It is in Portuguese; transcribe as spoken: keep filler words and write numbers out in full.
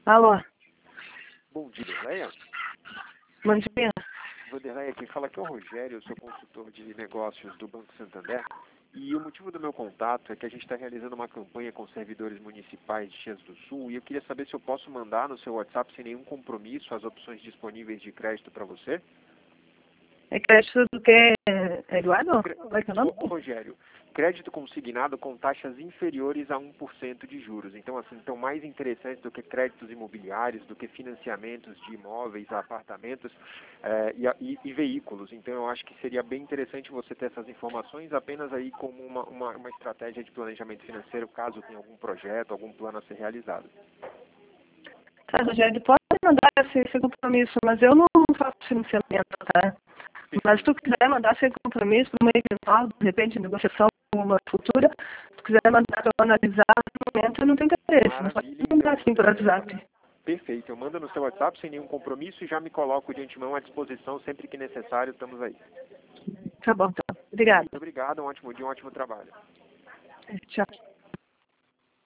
Alô, Bom dia, Vanderleia. bom dia. Vanderleia, quem fala aqui é o Rogério, eu sou consultor de negócios do Banco Santander. E o motivo do meu contato é que a gente está realizando uma campanha com servidores municipais de Caxias do Sul e eu queria saber se eu posso mandar no seu WhatsApp sem nenhum compromisso as opções disponíveis de crédito para você. É crédito do que, Eduardo? Cre- Vai ter nome? Ô, Rogério, crédito consignado com taxas inferiores a um por cento de juros. Então, assim, estão mais interessantes do que créditos imobiliários, do que financiamentos de imóveis, apartamentos eh, e, a- e- e veículos. Então, eu acho que seria bem interessante você ter essas informações apenas aí como uma, uma, uma estratégia de planejamento financeiro, caso tenha algum projeto, algum plano a ser realizado. Tá, Rogério, pode mandar esse, esse compromisso, mas eu não faço financiamento, tá? Mas se tu quiser mandar sem compromisso para uma eventual, de repente, negociação uma futura, se tu quiser mandar para eu analisar no momento, eu não tenho interesse. Mas pode Maravilha, mandar então. sim por WhatsApp. Perfeito. Eu mando no seu WhatsApp sem nenhum compromisso e já me coloco de antemão à disposição sempre que necessário. Estamos aí. Tá bom, então. Obrigada. Muito obrigado. Um ótimo dia, um ótimo trabalho. Tchau.